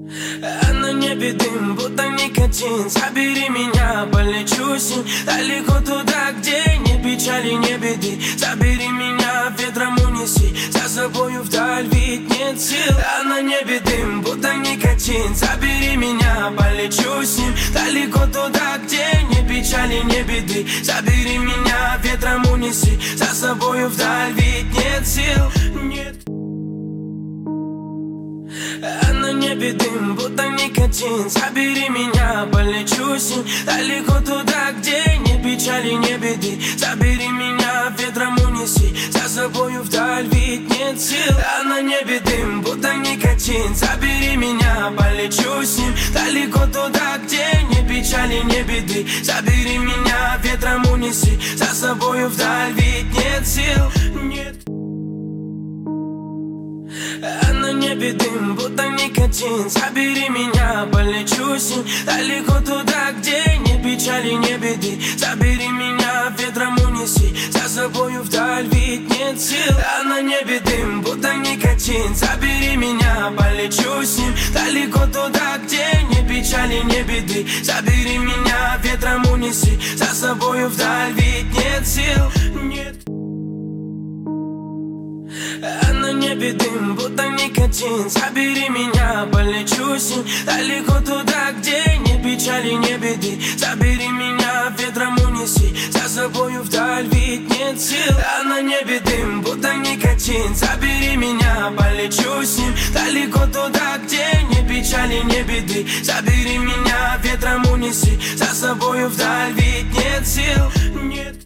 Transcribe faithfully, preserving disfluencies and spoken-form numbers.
А на небе дым, будто никотин. Забери меня, полечу с ним далеко туда, где ни печали, ни беды. Забери меня, ветром унеси за собою вдаль, ведь нет сил. А на небе дым, будто никотин. Забери меня, полечу с ним далеко туда, где ни печали, ни беды. Забери меня, ветром унеси за собою вдаль, ведь нет сил. Нет. А на небе дым, будто никотин. Забери меня, полечу с ним далеко туда, где ни печали, ни беды. Забери меня, ветром унеси за собою вдаль, ведь нет сил. А на небе дым, будто никотин. Забери меня, полечу с ним далеко туда, где ни печали, ни беды. Забери меня, ветром унеси за собою вдаль, ведь нет сил. Нет. А на небе дым, будто никотин. Забери меня, полечу с ним далеко туда, где ни печали, ни беды. Забери меня, ветром унеси за собою вдаль, ведь нет сил. А на небе дым, будто никотин. Забери меня, полечу с ним далеко туда, где ни печали, ни беды. Забери меня, ветром унеси за собою вдаль, ведь нет сил. Нет. А на небе дым, будто никотин. Забери меня, полечу с ним далеко туда, где ни печали, ни беды. Забери меня, ветром унеси за собою вдаль, ведь нет сил. А на небе дым, будто никотин. Забери меня, полечу с ним далеко туда, где ни печали, ни беды. Забери меня, ветром унеси за собою вдаль, ведь нет сил. Нет.